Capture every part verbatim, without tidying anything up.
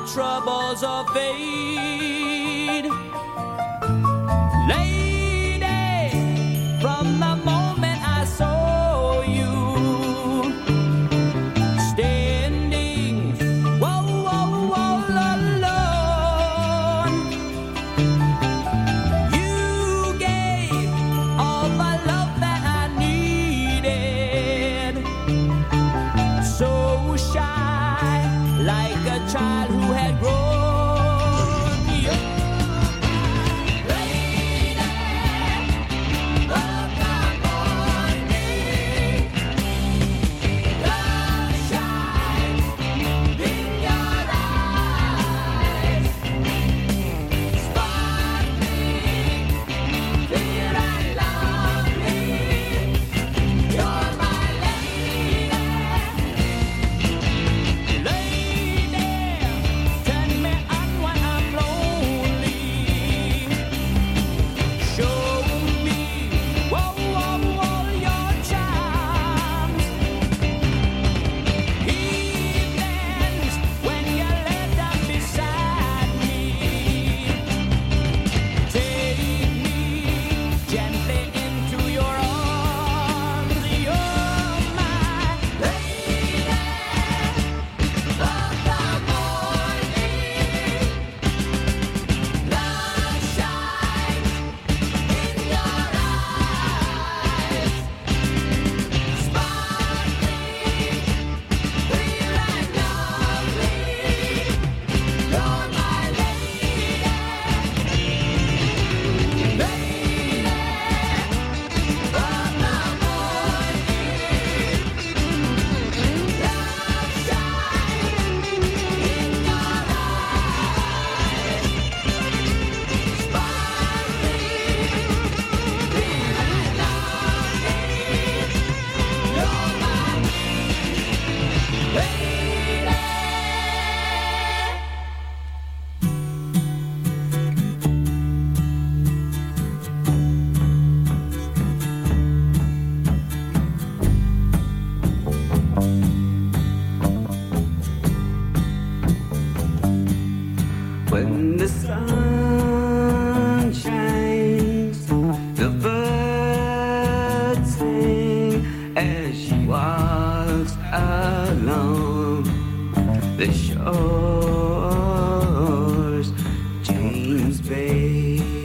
troubles of fate. Lady, from the moment I saw you standing, whoa, whoa, whoa, alone, you gave all the love that I needed. So shy, like a child who had grown. When the sun shines, the birds sing as she walks along the shores, James Bay.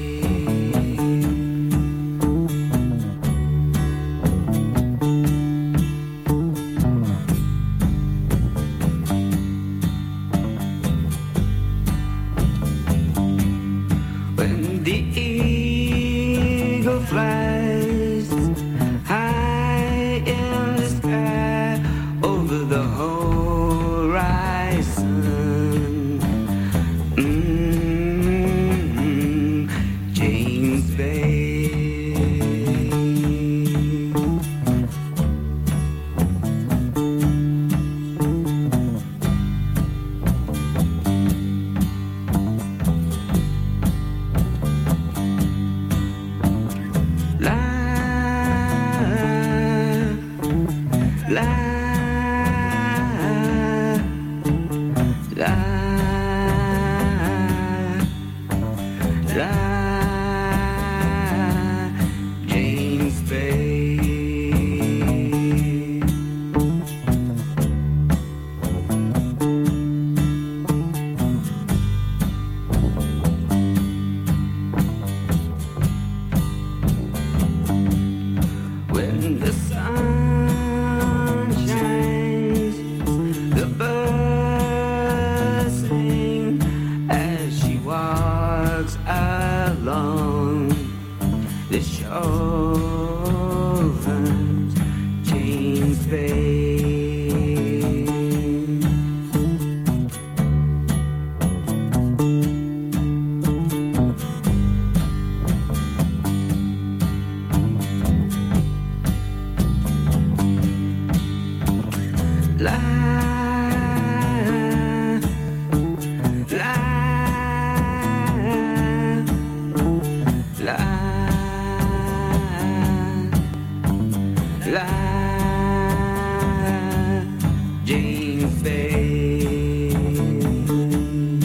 The eagle flies high in the sky over the horizon. Mm-hmm. James Bay. La, la, la, James Bay. When the sun along the shores, James Bay. La, la, la, la, James Bay.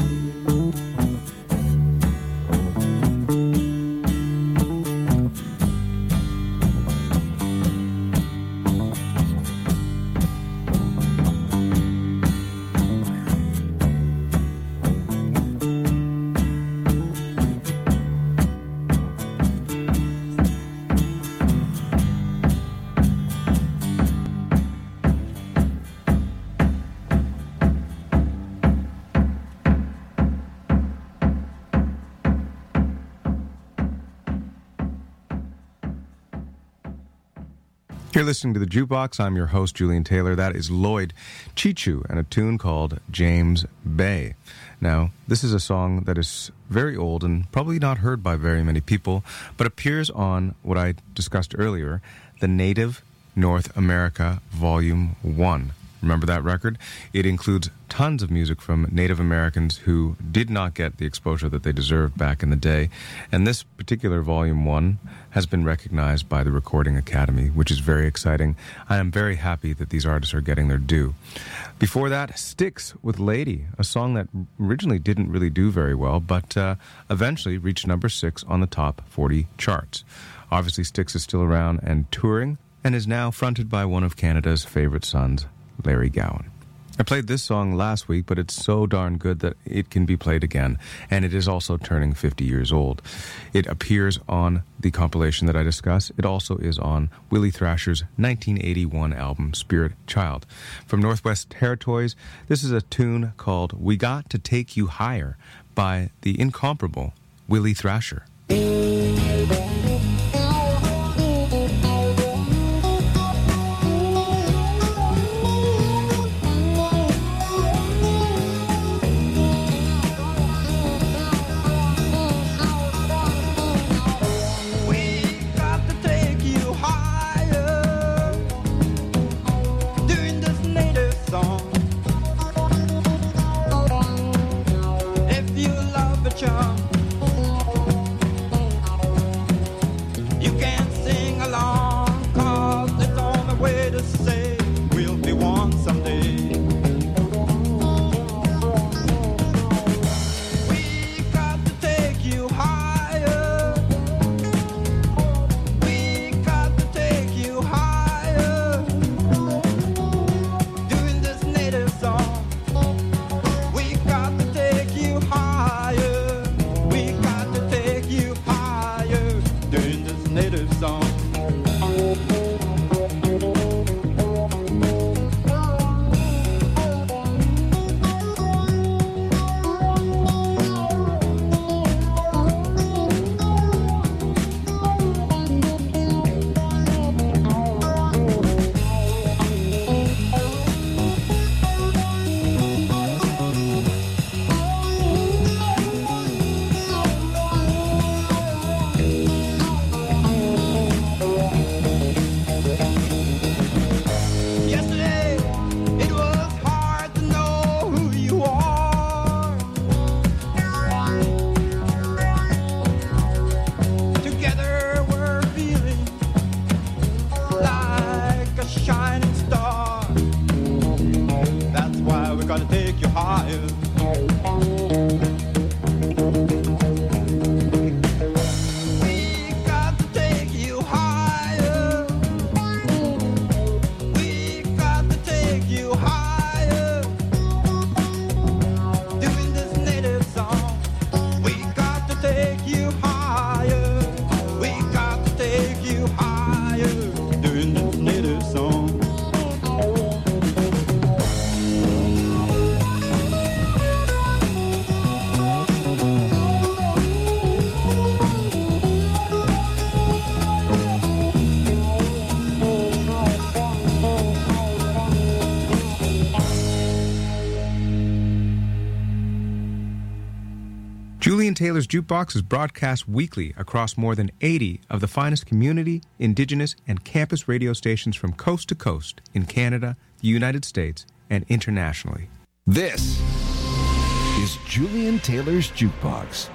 You're listening to The Jukebox. I'm your host, Julian Taylor. That is Lloyd Chichu and a tune called James Bay. Now, this is a song that is very old and probably not heard by very many people, but appears on what I discussed earlier, the Native North America Volume one. Remember that record? It includes tons of music from Native Americans who did not get the exposure that they deserved back in the day. And this particular Volume one has been recognized by the Recording Academy, which is very exciting. I am very happy that these artists are getting their due. Before that, Styx with Lady, a song that originally didn't really do very well, but uh, eventually reached number six on the top forty charts. Obviously, Styx is still around and touring, and is now fronted by one of Canada's favorite sons, Larry Gowan. I played this song last week, but it's so darn good that it can be played again, and it is also turning fifty years old. It appears on the compilation that I discuss. It also is on Willie Thrasher's nineteen eighty-one album, Spirit Child. From Northwest Territories, this is a tune called We Got to Take You Higher by the incomparable Willie Thrasher. Julian Taylor's Jukebox is broadcast weekly across more than eighty of the finest community, indigenous, and campus radio stations from coast to coast in Canada, the United States, and internationally. This is Julian Taylor's Jukebox.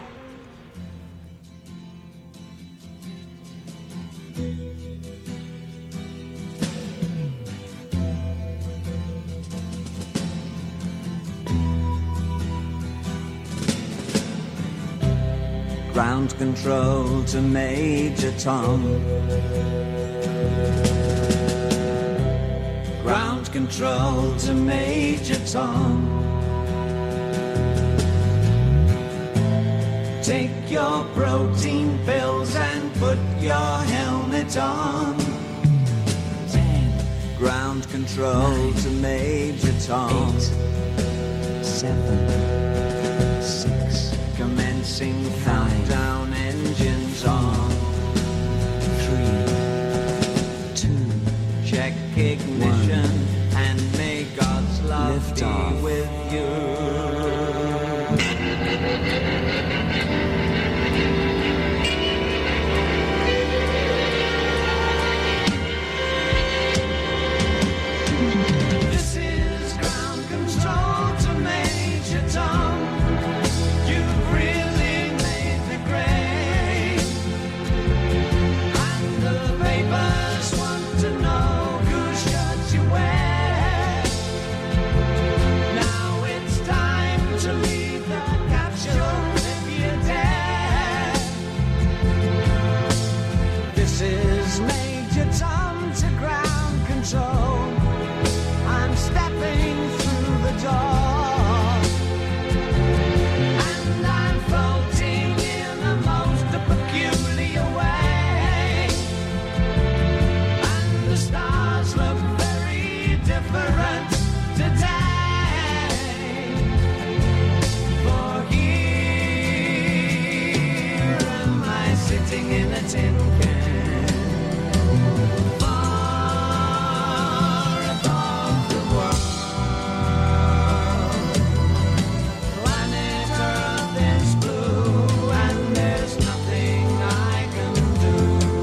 Ground control to Major Tom. Ground control to Major Tom. Take your protein pills and put your helmet on. Ten. Ground control nine, to Major Tom. Eight, seven, six. Commencing countdown, engines on. Three, two, ignition, and may God's love Lift be off. with you. This is ground control to Major Tom. You've really made the grade, and the papers want to know whose shirts you wear. Now it's time to leave the capsule if you dare. This is Major Tom to ground control. I'm stepping through the door, and I'm floating in a most peculiar way, and the stars look very different today. For here am I sitting in a tin can, far above the world. Planet Earth is blue, and there's nothing I can do.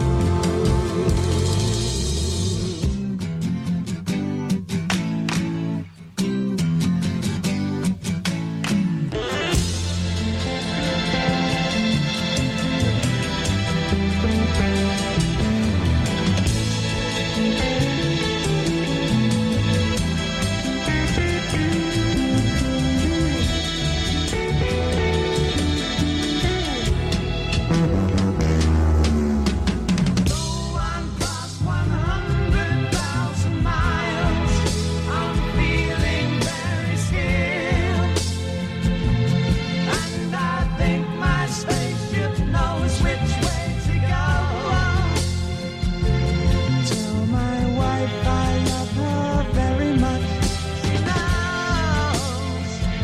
Though I'm past one hundred thousand miles, I'm feeling very scared, and I think my spaceship knows which way to go. Tell my wife I love her very much. She knows.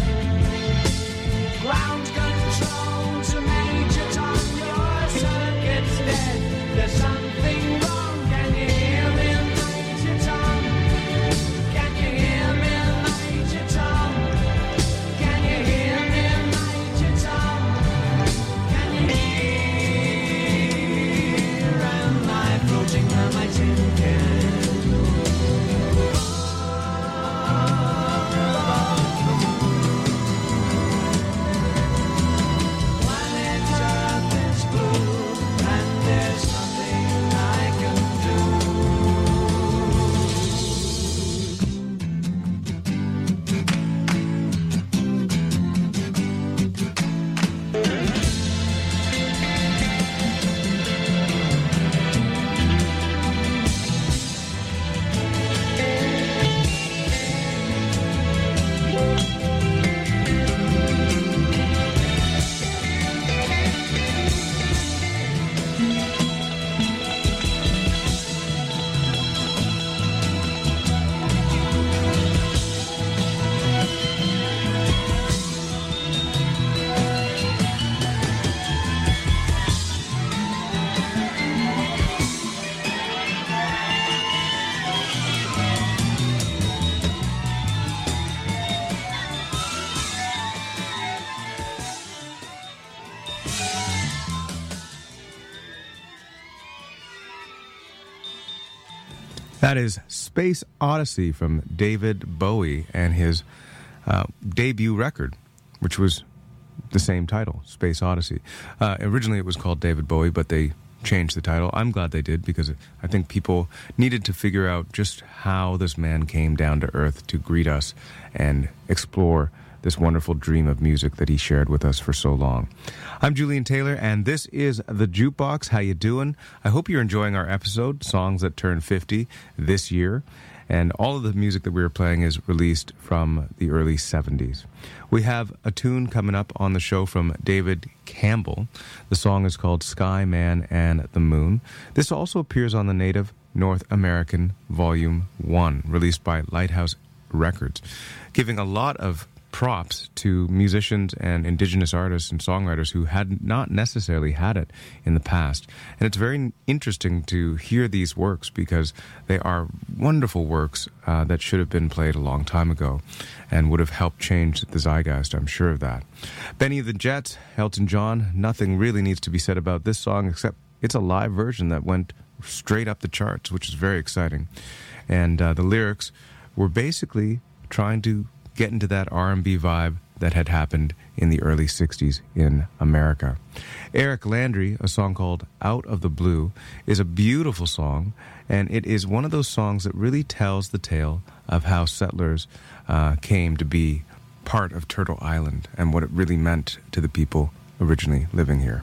Ground control to Major Tom, your circuit's dead. There's something wrong. Can you hear me, Major Tom? Can you hear me, Major Tom? Can you hear me, Major Tom? Can you hear? Am I floating on my tin can? Planet Earth is blue, and there's nothing I can do. That is Space Odyssey from David Bowie and his uh, debut record, which was the same title, Space Odyssey. Uh, originally it was called David Bowie, but they changed the title. I'm glad they did, because I think people needed to figure out just how this man came down to earth to greet us and explore this wonderful dream of music that he shared with us for so long. I'm Julian Taylor, and this is The Jukebox. How you doing? I hope you're enjoying our episode, Songs That Turn fifty, this year. And all of the music that we were playing is released from the early seventies. We have a tune coming up on the show from David Campbell. The song is called Sky Man and the Moon. This also appears on the Native North American Volume one, released by Lighthouse Records, giving a lot of props to musicians and indigenous artists and songwriters who had not necessarily had it in the past. And it's very interesting to hear these works because they are wonderful works uh, that should have been played a long time ago and would have helped change the zeitgeist, I'm sure of that. Benny the Jets, Elton John, nothing really needs to be said about this song except it's a live version that went straight up the charts, which is very exciting. And uh, the lyrics were basically trying to get into that R and B vibe that had happened in the early sixties in America. Eric Landry, a song called Out of the Blue, is a beautiful song, and it is one of those songs that really tells the tale of how settlers uh, came to be part of Turtle Island and what it really meant to the people originally living here.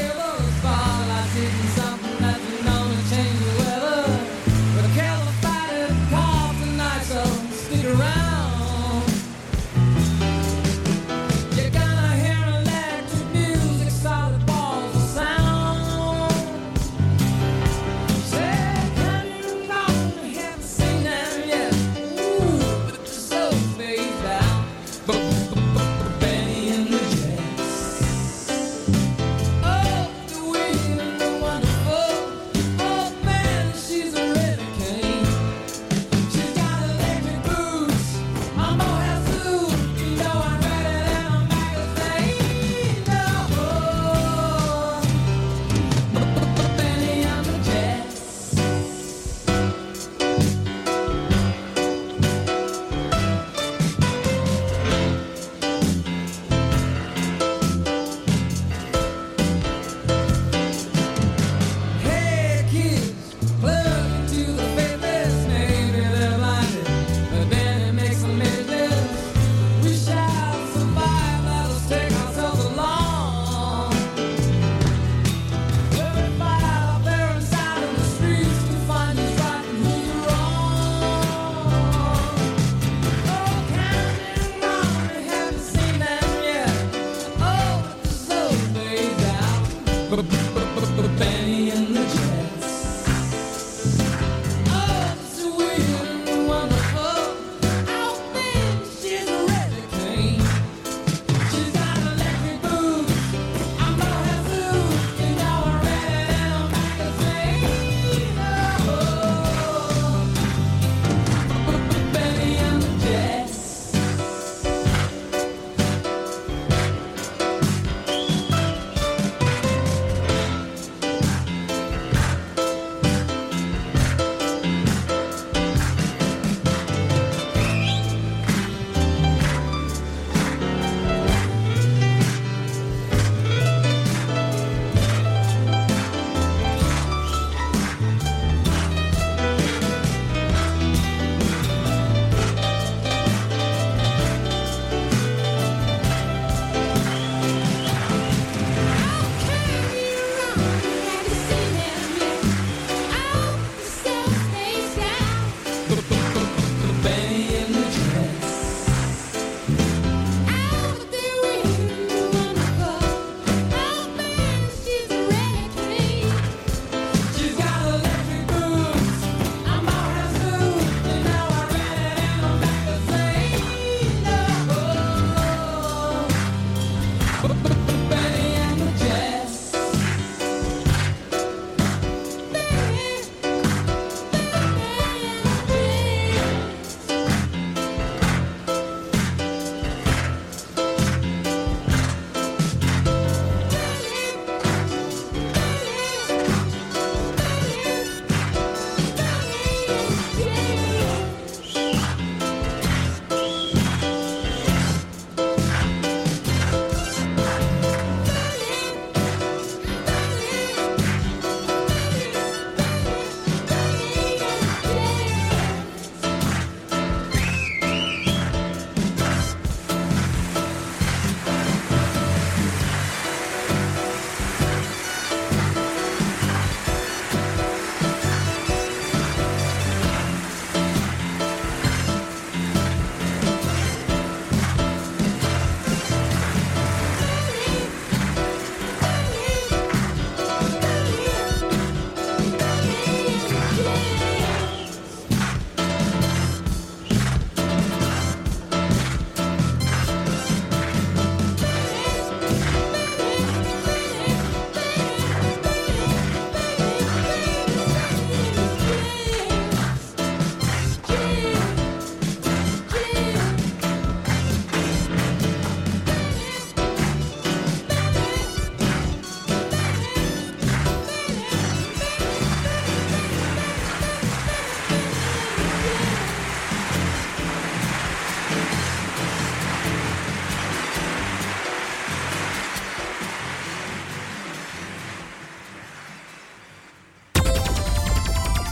Fight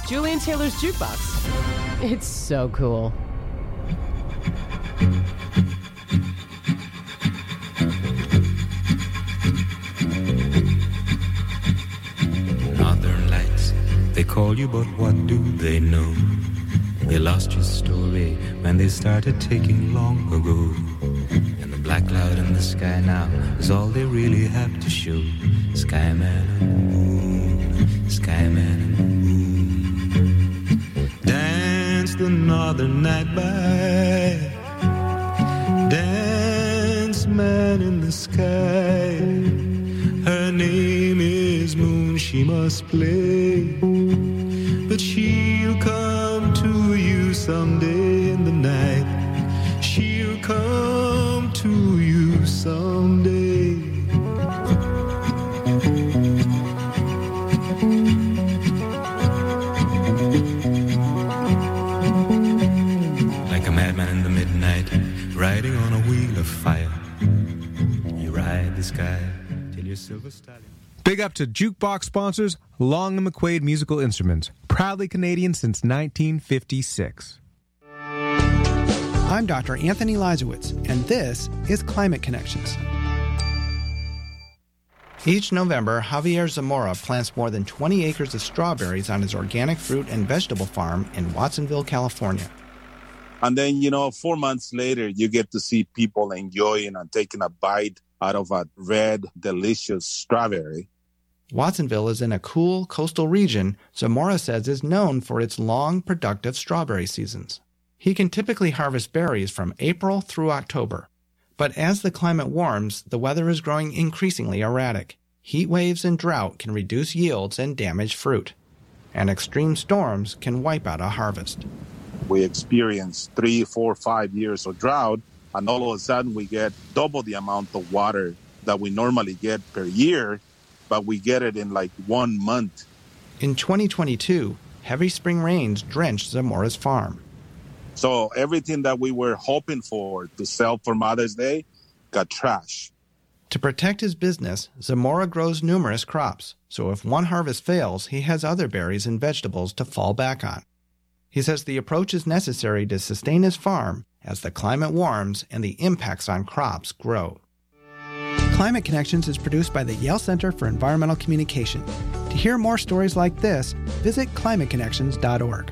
Julian Taylor's Jukebox. It's so cool. Northern Lights, they call you, but what do they know? They lost your story when they started taking long ago. And the black cloud in the sky now is all they really have to show. Skyman and the moon, Skyman and the moon. Dance the northern night by, dance man in the sky. Her name is Moon, she must play, but she'll come to you someday in the night. She'll come to you someday. Like a madman in the midnight, riding on a wheel of fire. You ride the sky till your silver stallion. Big up to Jukebox sponsors Long and McQuaid Musical Instruments, proudly Canadian since nineteen fifty-six. I'm Doctor Anthony Lizowitz, and this is Climate Connections. Each November, Javier Zamora plants more than twenty acres of strawberries on his organic fruit and vegetable farm in Watsonville, California. And then, you know, four months later, you get to see people enjoying and taking a bite out of a red, delicious strawberry. Watsonville is in a cool coastal region Zamora says is known for its long, productive strawberry seasons. He can typically harvest berries from April through October. But as the climate warms, the weather is growing increasingly erratic. Heat waves and drought can reduce yields and damage fruit. And extreme storms can wipe out a harvest. We experience three, four, five years of drought, and all of a sudden we get double the amount of water that we normally get per year, but we get it in like one month. In twenty twenty-two, heavy spring rains drenched Zamora's farm. So everything that we were hoping for to sell for Mother's Day got trashed. To protect his business, Zamora grows numerous crops, so if one harvest fails, he has other berries and vegetables to fall back on. He says the approach is necessary to sustain his farm as the climate warms and the impacts on crops grow. Climate Connections is produced by the Yale Center for Environmental Communication. To hear more stories like this, visit climate connections dot org.